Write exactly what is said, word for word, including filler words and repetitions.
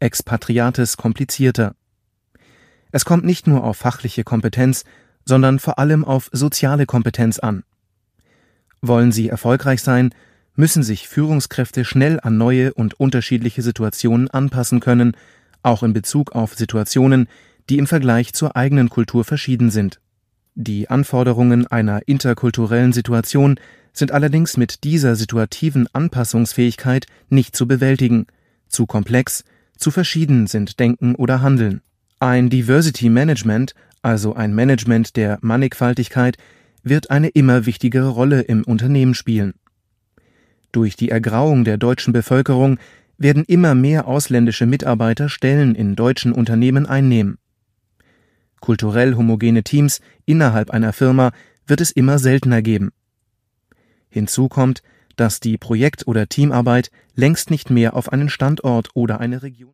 Expatriates komplizierter. Es kommt nicht nur auf fachliche Kompetenz, sondern vor allem auf soziale Kompetenz an. Wollen sie erfolgreich sein, müssen sich Führungskräfte schnell an neue und unterschiedliche Situationen anpassen können, auch in Bezug auf Situationen, die im Vergleich zur eigenen Kultur verschieden sind. Die Anforderungen einer interkulturellen Situation sind allerdings mit dieser situativen Anpassungsfähigkeit nicht zu bewältigen. Zu komplex, zu verschieden sind Denken oder Handeln. Ein Diversity Management, also ein Management der Mannigfaltigkeit, wird eine immer wichtigere Rolle im Unternehmen spielen. Durch die Ergrauung der deutschen Bevölkerung werden immer mehr ausländische Mitarbeiter Stellen in deutschen Unternehmen einnehmen. Kulturell homogene Teams innerhalb einer Firma wird es immer seltener geben. Hinzu kommt, dass die Projekt- oder Teamarbeit längst nicht mehr auf einen Standort oder eine Region